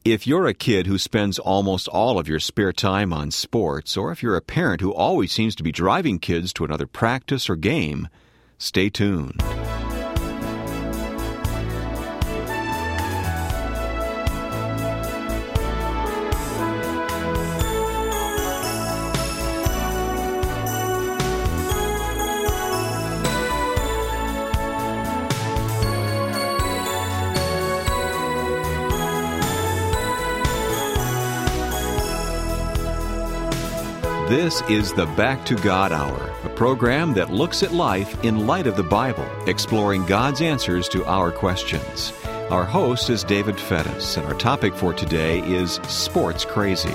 If you're a kid who spends almost all of your spare time on sports, or if you're a parent who always seems to be driving kids to another practice or game, stay tuned. This is the Back to God Hour, a program that looks at life in light of the Bible, exploring God's answers to our questions. Our host is David Fettis, and our topic for today is Sports Crazy.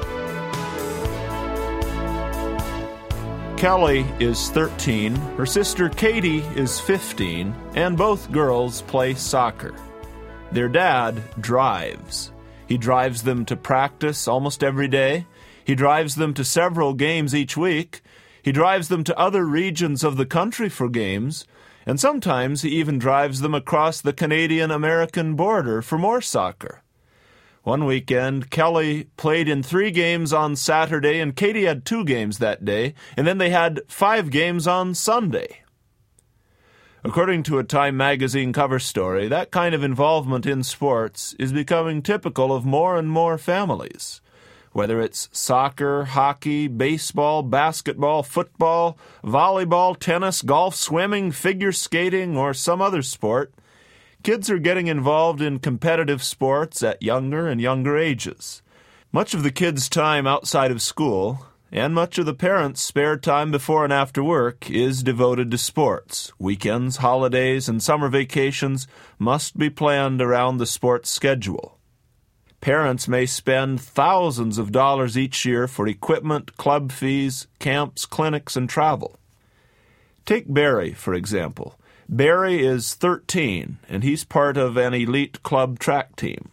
Kelly is 13, her sister Katie is 15, and both girls play soccer. Their dad drives. He drives them to practice almost every day. He drives them to several games each week. He drives them to other regions of the country for games, and sometimes he even drives them across the Canadian-American border for more soccer. One weekend, Kelly played in 3 games on Saturday, and Katie had 2 games that day, and then they had 5 games on Sunday. According to a Time magazine cover story, that kind of involvement in sports is becoming typical of more and more families. Whether it's soccer, hockey, baseball, basketball, football, volleyball, tennis, golf, swimming, figure skating, or some other sport, kids are getting involved in competitive sports at younger and younger ages. Much of the kids' time outside of school, and much of the parents' spare time before and after work, is devoted to sports. Weekends, holidays, and summer vacations must be planned around the sports schedule. Parents may spend thousands of dollars each year for equipment, club fees, camps, clinics, and travel. Take Barry, for example. Barry is 13, and he's part of an elite club track team.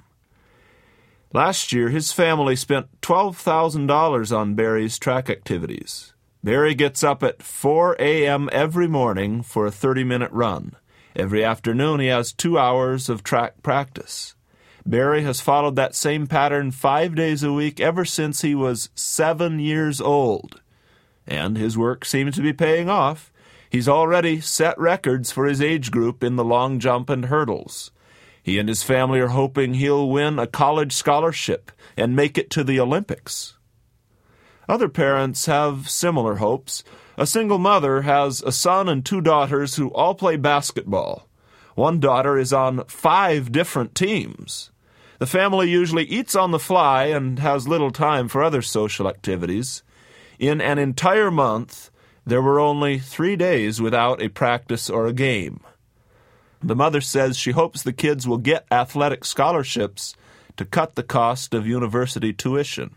Last year, his family spent $12,000 on Barry's track activities. Barry gets up at 4 a.m. every morning for a 30-minute run. Every afternoon, he has 2 hours of track practice. Barry has followed that same pattern 5 days a week ever since he was 7 years old. And his work seems to be paying off. He's already set records for his age group in the long jump and hurdles. He and his family are hoping he'll win a college scholarship and make it to the Olympics. Other parents have similar hopes. A single mother has a son and 2 daughters who all play basketball. One daughter is on 5 different teams. The family usually eats on the fly and has little time for other social activities. In an entire month, there were only 3 days without a practice or a game. The mother says she hopes the kids will get athletic scholarships to cut the cost of university tuition.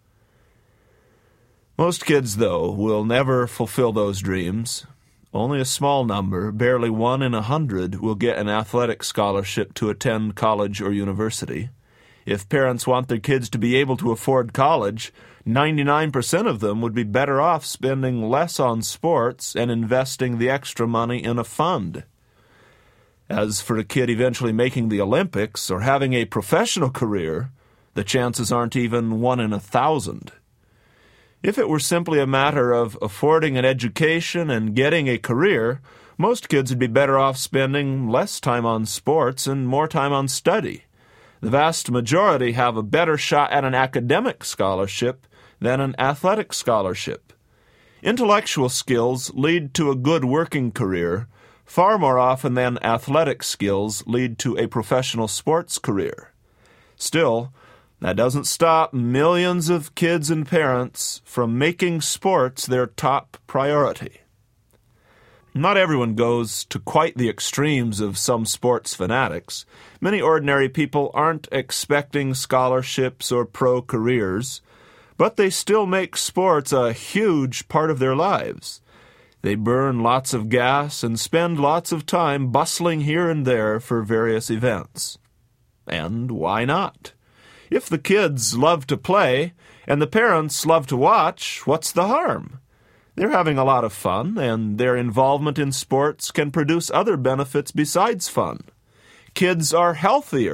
Most kids, though, will never fulfill those dreams. Only a small number, barely 1 in 100, will get an athletic scholarship to attend college or university. If parents want their kids to be able to afford college, 99% of them would be better off spending less on sports and investing the extra money in a fund. As for a kid eventually making the Olympics or having a professional career, the chances aren't even 1 in 1,000. If it were simply a matter of affording an education and getting a career, most kids would be better off spending less time on sports and more time on study. The vast majority have a better shot at an academic scholarship than an athletic scholarship. Intellectual skills lead to a good working career far more often than athletic skills lead to a professional sports career. Still, that doesn't stop millions of kids and parents from making sports their top priority. Not everyone goes to quite the extremes of some sports fanatics. Many ordinary people aren't expecting scholarships or pro careers, but they still make sports a huge part of their lives. They burn lots of gas and spend lots of time bustling here and there for various events. And why not? If the kids love to play and the parents love to watch, what's the harm? They're having a lot of fun, and their involvement in sports can produce other benefits besides fun. Kids are healthier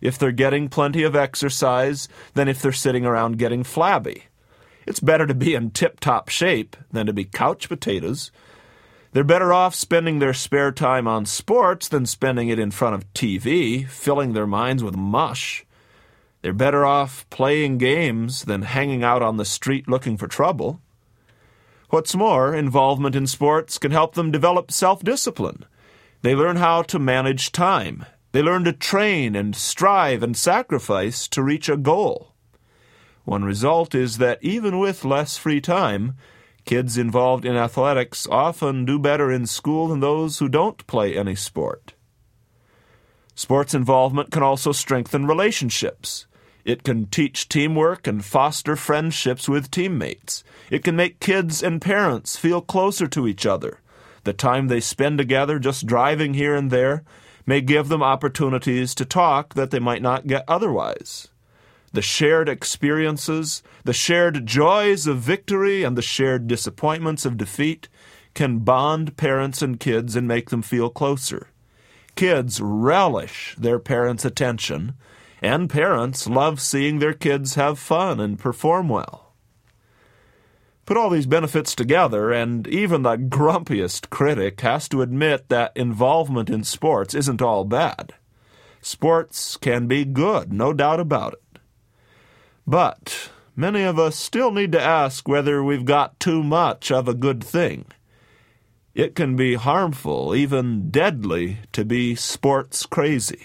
if they're getting plenty of exercise than if they're sitting around getting flabby. It's better to be in tip-top shape than to be couch potatoes. They're better off spending their spare time on sports than spending it in front of TV, filling their minds with mush. They're better off playing games than hanging out on the street looking for trouble. What's more, involvement in sports can help them develop self-discipline. They learn how to manage time. They learn to train and strive and sacrifice to reach a goal. One result is that even with less free time, kids involved in athletics often do better in school than those who don't play any sport. Sports involvement can also strengthen relationships. It can teach teamwork and foster friendships with teammates. It can make kids and parents feel closer to each other. The time they spend together just driving here and there may give them opportunities to talk that they might not get otherwise. The shared experiences, the shared joys of victory, and the shared disappointments of defeat can bond parents and kids and make them feel closer. Kids relish their parents' attention, and parents love seeing their kids have fun and perform well. Put all these benefits together, and even the grumpiest critic has to admit that involvement in sports isn't all bad. Sports can be good, no doubt about it. But many of us still need to ask whether we've got too much of a good thing. It can be harmful, even deadly, to be sports crazy.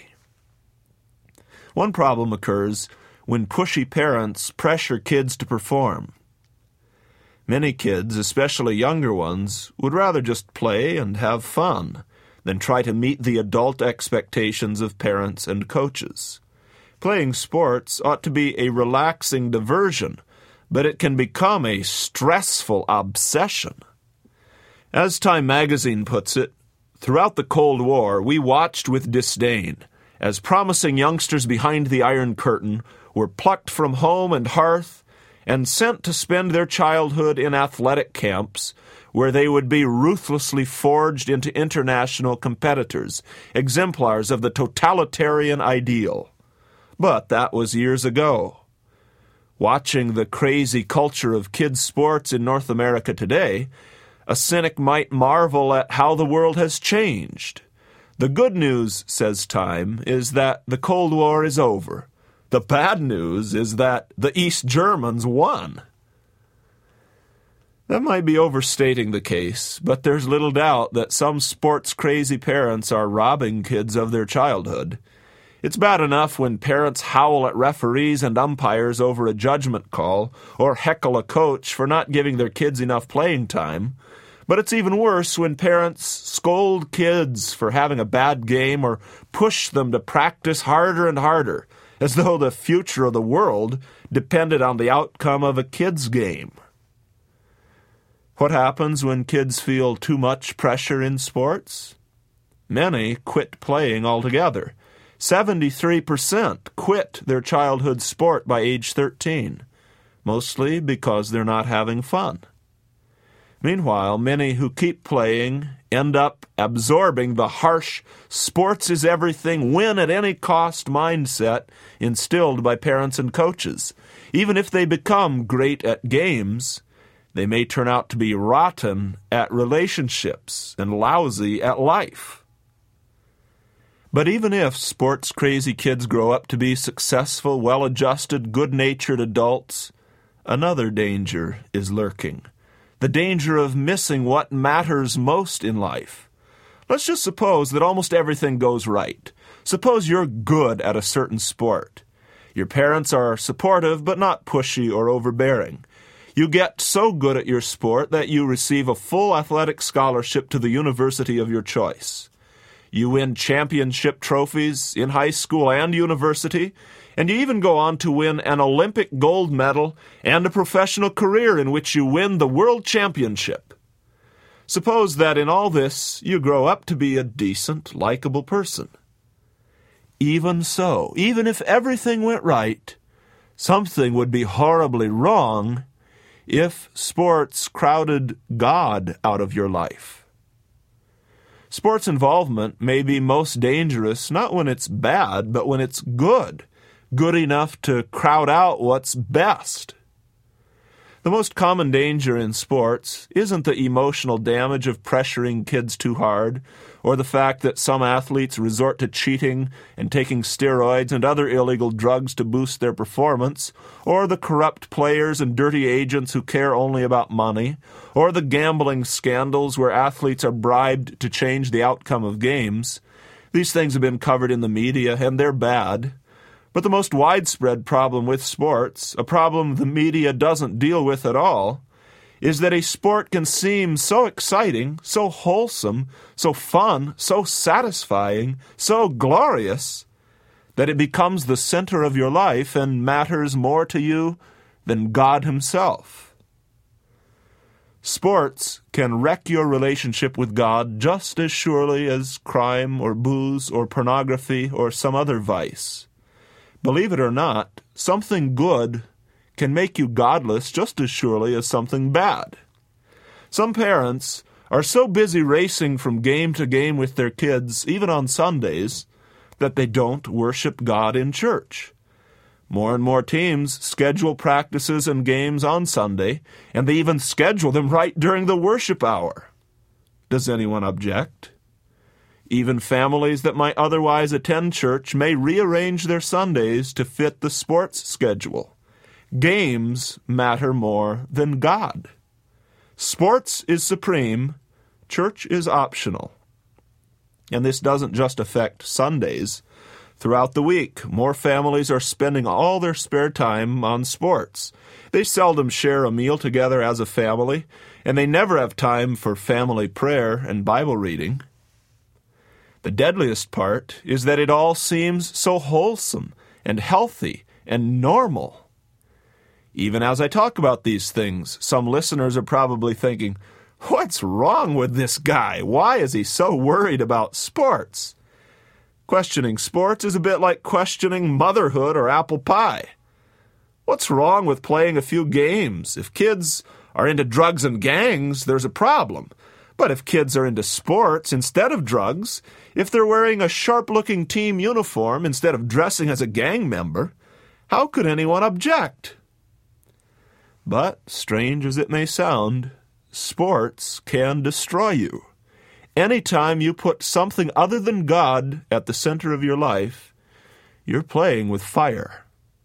One problem occurs when pushy parents pressure kids to perform. Many kids, especially younger ones, would rather just play and have fun than try to meet the adult expectations of parents and coaches. Playing sports ought to be a relaxing diversion, but it can become a stressful obsession. As Time magazine puts it, throughout the Cold War, we watched with disdain as promising youngsters behind the Iron Curtain were plucked from home and hearth and sent to spend their childhood in athletic camps where they would be ruthlessly forged into international competitors, exemplars of the totalitarian ideal. But that was years ago. Watching the crazy culture of kids' sports in North America today, a cynic might marvel at how the world has changed. The good news, says Time, is that the Cold War is over. The bad news is that the East Germans won. That might be overstating the case, but there's little doubt that some sports-crazy parents are robbing kids of their childhood. It's bad enough when parents howl at referees and umpires over a judgment call or heckle a coach for not giving their kids enough playing time. But it's even worse when parents scold kids for having a bad game or push them to practice harder and harder, as though the future of the world depended on the outcome of a kid's game. What happens when kids feel too much pressure in sports? Many quit playing altogether. 73% quit their childhood sport by age 13, mostly because they're not having fun. Meanwhile, many who keep playing end up absorbing the harsh sports is everything, win at any cost mindset instilled by parents and coaches. Even if they become great at games, they may turn out to be rotten at relationships and lousy at life. But even if sports-crazy kids grow up to be successful, well-adjusted, good-natured adults, another danger is lurking. The danger of missing what matters most in life. Let's just suppose that almost everything goes right. Suppose you're good at a certain sport. Your parents are supportive but not pushy or overbearing. You get so good at your sport that you receive a full athletic scholarship to the university of your choice. You win championship trophies in high school and university, and you even go on to win an Olympic gold medal and a professional career in which you win the world championship. Suppose that in all this you grow up to be a decent, likable person. Even so, even if everything went right, something would be horribly wrong if sports crowded God out of your life. Sports involvement may be most dangerous not when it's bad, but when it's good enough to crowd out what's best. The most common danger in sports isn't the emotional damage of pressuring kids too hard, or the fact that some athletes resort to cheating and taking steroids and other illegal drugs to boost their performance, or the corrupt players and dirty agents who care only about money, or the gambling scandals where athletes are bribed to change the outcome of games. These things have been covered in the media, and they're bad. But the most widespread problem with sports, a problem the media doesn't deal with at all, is that a sport can seem so exciting, so wholesome, so fun, so satisfying, so glorious, that it becomes the center of your life and matters more to you than God Himself. Sports can wreck your relationship with God just as surely as crime or booze or pornography or some other vice. Believe it or not, something good can make you godless just as surely as something bad. Some parents are so busy racing from game to game with their kids, even on Sundays, that they don't worship God in church. More and more teams schedule practices and games on Sunday, and they even schedule them right during the worship hour. Does anyone object? Even families that might otherwise attend church may rearrange their Sundays to fit the sports schedule. Games matter more than God. Sports is supreme, church is optional. And this doesn't just affect Sundays. Throughout the week, more families are spending all their spare time on sports. They seldom share a meal together as a family, and they never have time for family prayer and Bible reading. The deadliest part is that it all seems so wholesome and healthy and normal. Even as I talk about these things, some listeners are probably thinking, "What's wrong with this guy? Why is he so worried about sports?" Questioning sports is a bit like questioning motherhood or apple pie. What's wrong with playing a few games? If kids are into drugs and gangs, there's a problem. But if kids are into sports instead of drugs, if they're wearing a sharp-looking team uniform instead of dressing as a gang member, how could anyone object? But, strange as it may sound, sports can destroy you. Anytime you put something other than God at the center of your life, you're playing with fire.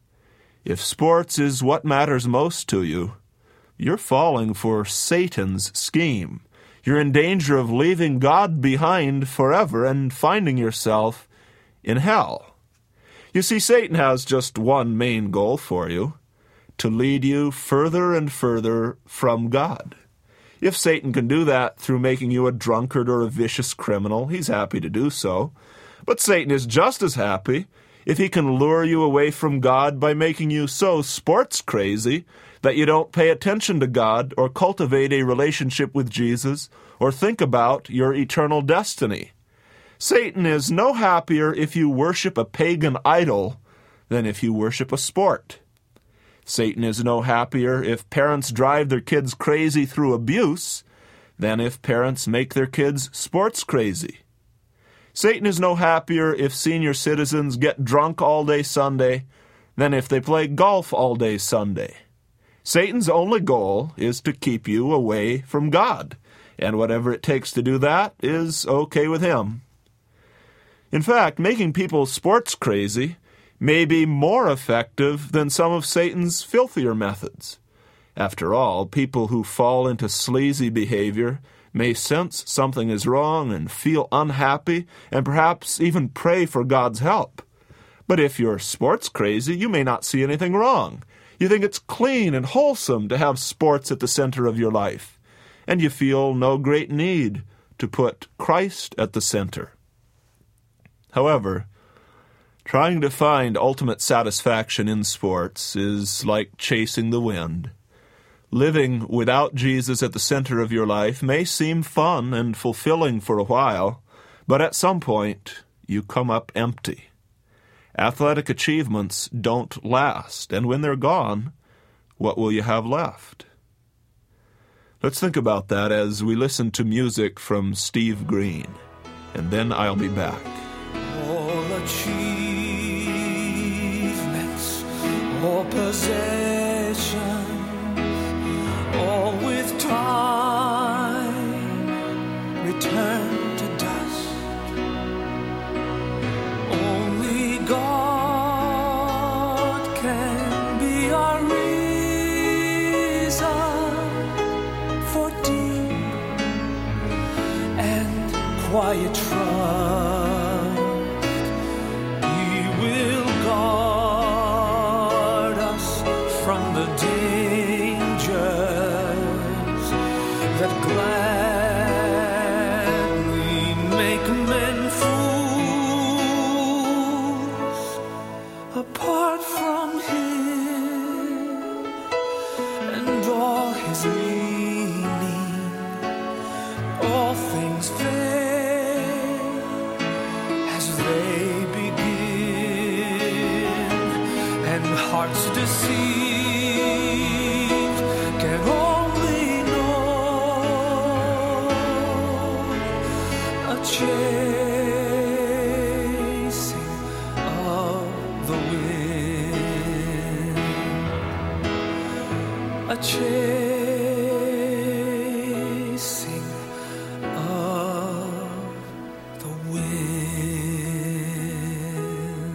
If sports is what matters most to you, you're falling for Satan's scheme. You're in danger of leaving God behind forever and finding yourself in hell. You see, Satan has just one main goal for you: to lead you further and further from God. If Satan can do that through making you a drunkard or a vicious criminal, he's happy to do so. But Satan is just as happy if he can lure you away from God by making you so sports crazy that you don't pay attention to God or cultivate a relationship with Jesus or think about your eternal destiny. Satan is no happier if you worship a pagan idol than if you worship a sport. Satan is no happier if parents drive their kids crazy through abuse than if parents make their kids sports crazy. Satan is no happier if senior citizens get drunk all day Sunday than if they play golf all day Sunday. Satan's only goal is to keep you away from God, and whatever it takes to do that is okay with him. In fact, making people sports crazy may be more effective than some of Satan's filthier methods. After all, people who fall into sleazy behavior may sense something is wrong and feel unhappy and perhaps even pray for God's help. But if you're sports crazy, you may not see anything wrong. You think it's clean and wholesome to have sports at the center of your life, and you feel no great need to put Christ at the center. However, trying to find ultimate satisfaction in sports is like chasing the wind. Living without Jesus at the center of your life may seem fun and fulfilling for a while, but at some point you come up empty. Athletic achievements don't last, and when they're gone, what will you have left? Let's think about that as we listen to music from Steve Green. and then I'll be back. All achievements, all possessions, all with time return to dust. Only God can be our reason for deep and quiet trust. Hearts deceived can only know a chasing of the wind, a chasing of the wind.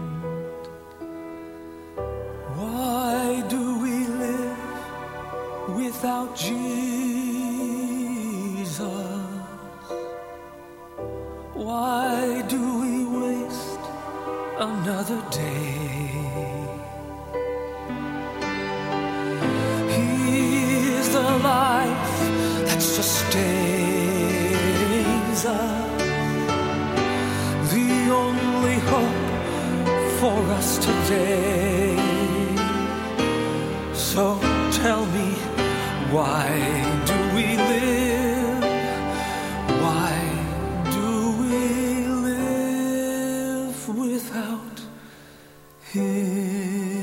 Why do we live without Jesus? Why do we waste another day? He is the life that sustains us, the only hope for us today. So tell me, why do we live? Why do we live without Him?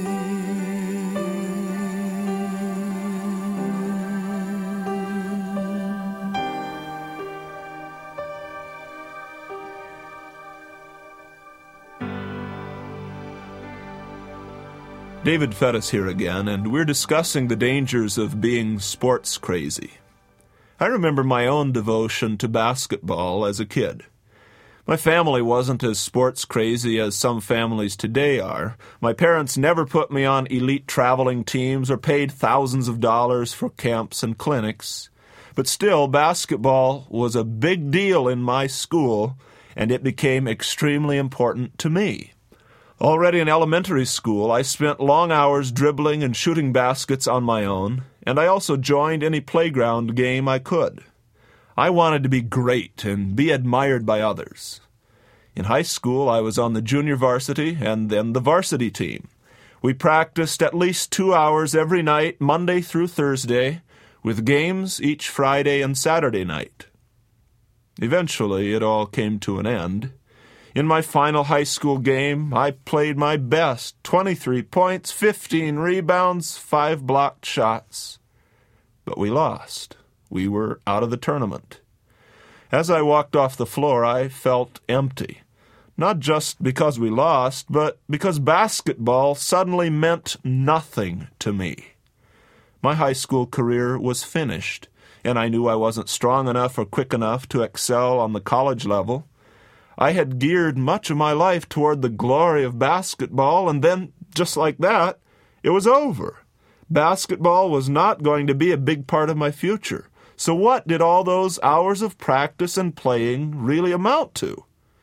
David Fettis here again, and we're discussing the dangers of being sports crazy. I remember my own devotion to basketball as a kid. My family wasn't as sports crazy as some families today are. My parents never put me on elite traveling teams or paid thousands of dollars for camps and clinics. But still, basketball was a big deal in my school, and it became extremely important to me. Already in elementary school, I spent long hours dribbling and shooting baskets on my own, and I also joined any playground game I could. I wanted to be great and be admired by others. In high school, I was on the junior varsity and then the varsity team. We practiced at least 2 hours every night, Monday through Thursday, with games each Friday and Saturday night. Eventually, it all came to an end. In my final high school game, I played my best, 23 points, 15 rebounds, 5 blocked shots. But we lost. We were out of the tournament. As I walked off the floor, I felt empty. Not just because we lost, but because basketball suddenly meant nothing to me. My high school career was finished, and I knew I wasn't strong enough or quick enough to excel on the college level. I had geared much of my life toward the glory of basketball, and then, just like that, it was over. Basketball was not going to be a big part of my future. So what did all those hours of practice and playing really amount to?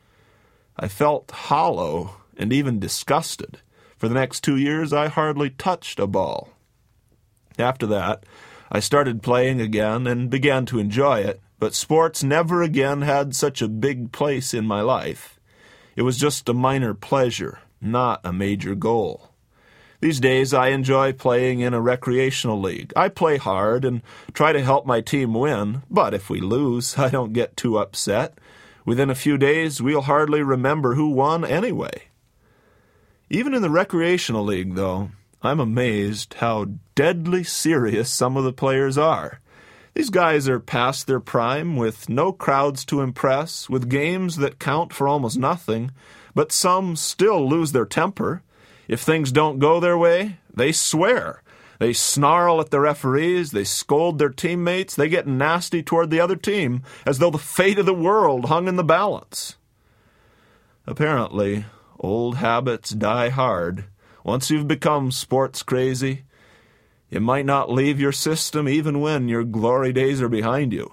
I felt hollow and even disgusted. For the next 2 years, I hardly touched a ball. After that, I started playing again and began to enjoy it. But sports never again had such a big place in my life. It was just a minor pleasure, not a major goal. These days I enjoy playing in a recreational league. I play hard and try to help my team win, but if we lose, I don't get too upset. Within a few days, we'll hardly remember who won anyway. Even in the recreational league, though, I'm amazed how deadly serious some of the players are. These guys are past their prime, with no crowds to impress, with games that count for almost nothing, but some still lose their temper. If things don't go their way, they swear. They snarl at the referees, they scold their teammates, they get nasty toward the other team, as though the fate of the world hung in the balance. Apparently, old habits die hard. Once you've become sports crazy, it might not leave your system even when your glory days are behind you.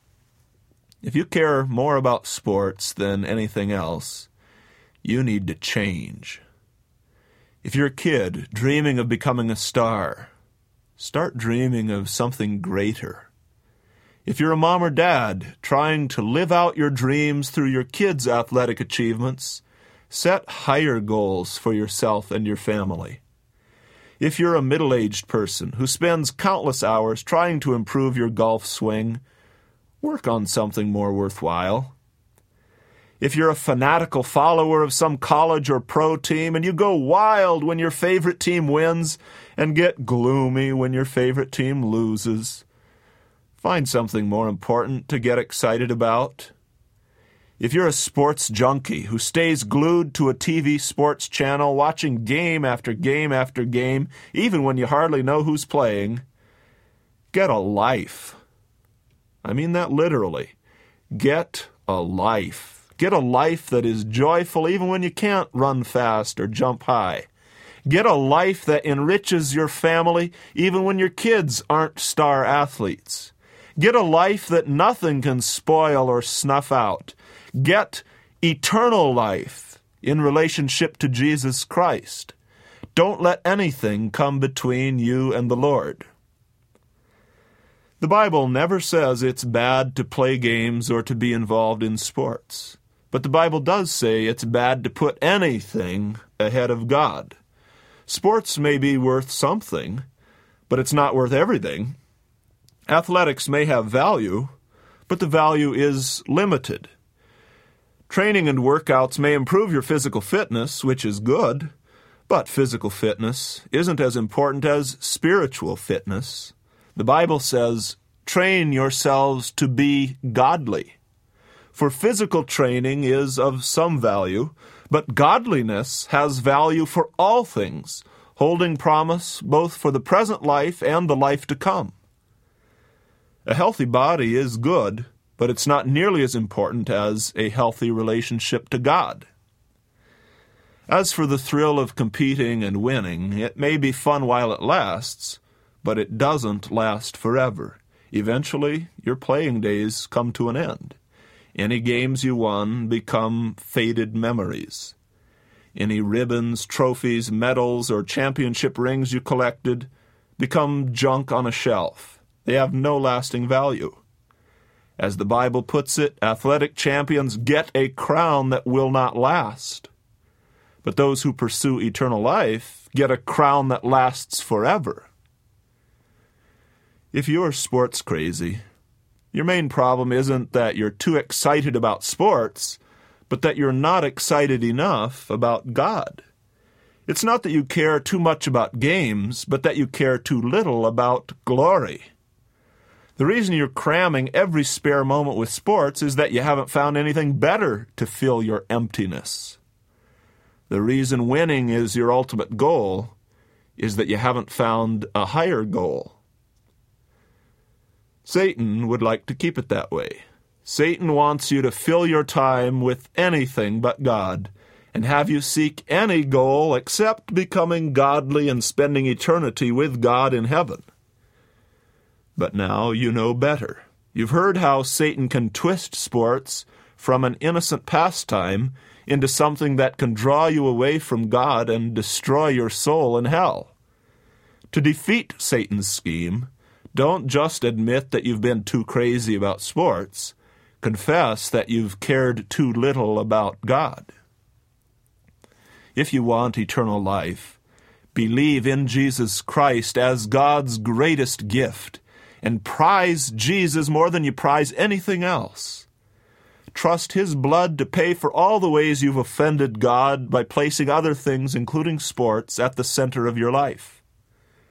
If you care more about sports than anything else, you need to change. If you're a kid dreaming of becoming a star, start dreaming of something greater. If you're a mom or dad trying to live out your dreams through your kids' athletic achievements, set higher goals for yourself and your family. If you're a middle-aged person who spends countless hours trying to improve your golf swing, work on something more worthwhile. If you're a fanatical follower of some college or pro team and you go wild when your favorite team wins and get gloomy when your favorite team loses, find something more important to get excited about. If you're a sports junkie who stays glued to a TV sports channel watching game after game after game, even when you hardly know who's playing, get a life. I mean that literally. Get a life. Get a life that is joyful even when you can't run fast or jump high. Get a life that enriches your family even when your kids aren't star athletes. Get a life that nothing can spoil or snuff out. Get eternal life in relationship to Jesus Christ. Don't let anything come between you and the Lord. The Bible never says it's bad to play games or to be involved in sports. But the Bible does say it's bad to put anything ahead of God. Sports may be worth something, but it's not worth everything. Athletics may have value, but the value is limited. Training and workouts may improve your physical fitness, which is good, but physical fitness isn't as important as spiritual fitness. The Bible says, train yourselves to be godly. For physical training is of some value, but godliness has value for all things, holding promise both for the present life and the life to come. A healthy body is good, but it's not nearly as important as a healthy relationship to God. As for the thrill of competing and winning, it may be fun while it lasts, but it doesn't last forever. Eventually, your playing days come to an end. Any games you won become faded memories. Any ribbons, trophies, medals, or championship rings you collected become junk on a shelf. They have no lasting value. As the Bible puts it, athletic champions get a crown that will not last. But those who pursue eternal life get a crown that lasts forever. If you're sports crazy, your main problem isn't that you're too excited about sports, but that you're not excited enough about God. It's not that you care too much about games, but that you care too little about glory. The reason you're cramming every spare moment with sports is that you haven't found anything better to fill your emptiness. The reason winning is your ultimate goal is that you haven't found a higher goal. Satan would like to keep it that way. Satan wants you to fill your time with anything but God and have you seek any goal except becoming godly and spending eternity with God in heaven. But now you know better. You've heard how Satan can twist sports from an innocent pastime into something that can draw you away from God and destroy your soul in hell. To defeat Satan's scheme, don't just admit that you've been too crazy about sports. Confess that you've cared too little about God. If you want eternal life, believe in Jesus Christ as God's greatest gift and prize Jesus more than you prize anything else. Trust His blood to pay for all the ways you've offended God by placing other things, including sports, at the center of your life.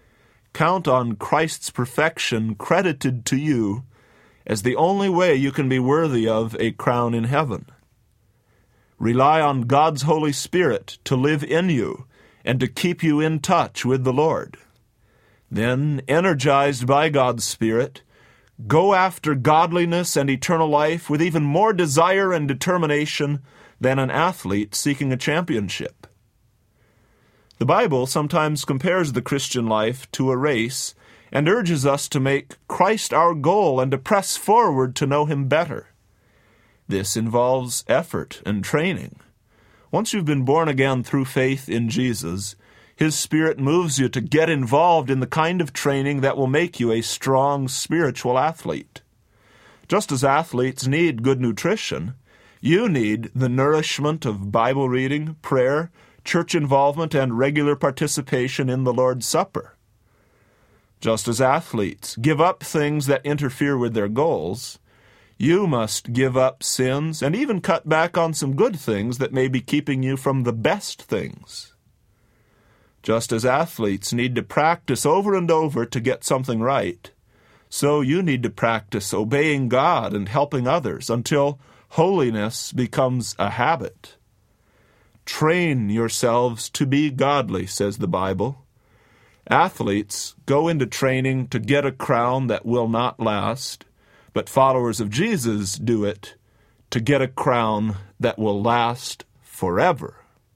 Count on Christ's perfection credited to you as the only way you can be worthy of a crown in heaven. Rely on God's Holy Spirit to live in you and to keep you in touch with the Lord. Then, energized by God's Spirit, go after godliness and eternal life with even more desire and determination than an athlete seeking a championship. The Bible sometimes compares the Christian life to a race and urges us to make Christ our goal and to press forward to know Him better. This involves effort and training. Once you've been born again through faith in Jesus, His Spirit moves you to get involved in the kind of training that will make you a strong spiritual athlete. Just as athletes need good nutrition, you need the nourishment of Bible reading, prayer, church involvement, and regular participation in the Lord's Supper. Just as athletes give up things that interfere with their goals, you must give up sins and even cut back on some good things that may be keeping you from the best things. Just as athletes need to practice over and over to get something right, so you need to practice obeying God and helping others until holiness becomes a habit. Train yourselves to be godly, says the Bible. Athletes go into training to get a crown that will not last, but followers of Jesus do it to get a crown that will last forever.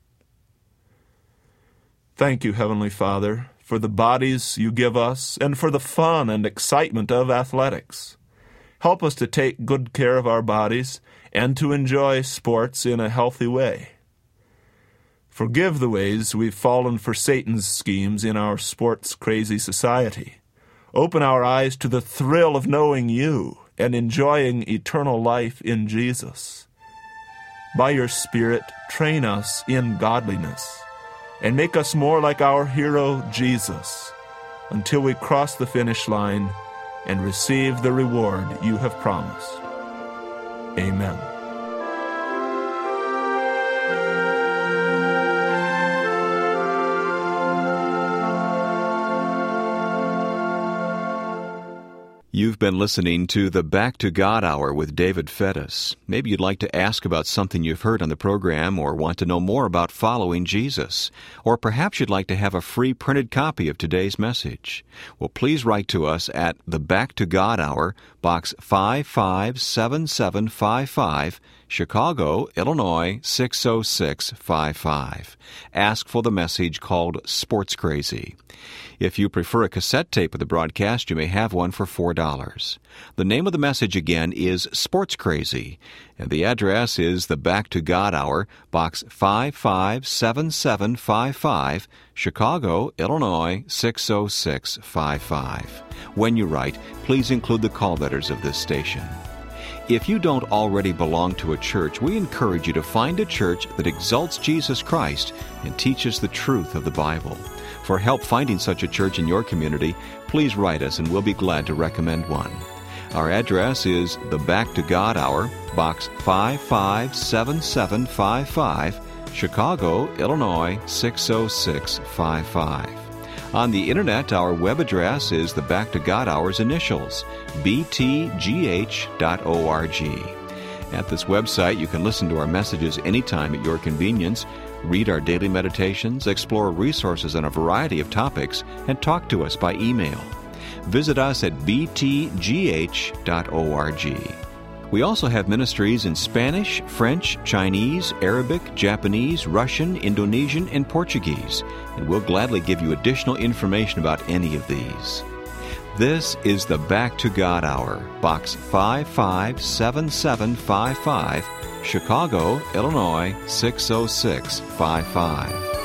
Thank you, Heavenly Father, for the bodies you give us and for the fun and excitement of athletics. Help us to take good care of our bodies and to enjoy sports in a healthy way. Forgive the ways we've fallen for Satan's schemes in our sports-crazy society. Open our eyes to the thrill of knowing you and enjoying eternal life in Jesus. By your Spirit, train us in godliness and make us more like our hero Jesus until we cross the finish line and receive the reward you have promised. Amen. You've been listening to the Back to God Hour with David Fettis. Maybe you'd like to ask about something you've heard on the program or want to know more about following Jesus. Or perhaps you'd like to have a free printed copy of today's message. Well, please write to us at the Back to God Hour, Box 557755, Chicago, Illinois 60655. Ask for the message called Sports Crazy. If you prefer a cassette tape of the broadcast, you may have one for $4. The name of the message again is Sports Crazy, and the address is the Back to God Hour, Box 557755, Chicago, Illinois 60655. When you write, please include the call letters of this station. If you don't already belong to a church, we encourage you to find a church that exalts Jesus Christ and teaches the truth of the Bible. For help finding such a church in your community, please write us and we'll be glad to recommend one. Our address is the Back to God Hour, Box 557755, Chicago, Illinois 60655. On the Internet, our web address is the Back to God Hour's initials, btgh.org. At this website, you can listen to our messages anytime at your convenience, read our daily meditations, explore resources on a variety of topics, and talk to us by email. Visit us at btgh.org. We also have ministries in Spanish, French, Chinese, Arabic, Japanese, Russian, Indonesian, and Portuguese, and we'll gladly give you additional information about any of these. This is the Back to God Hour, Box 557755, Chicago, Illinois 60655.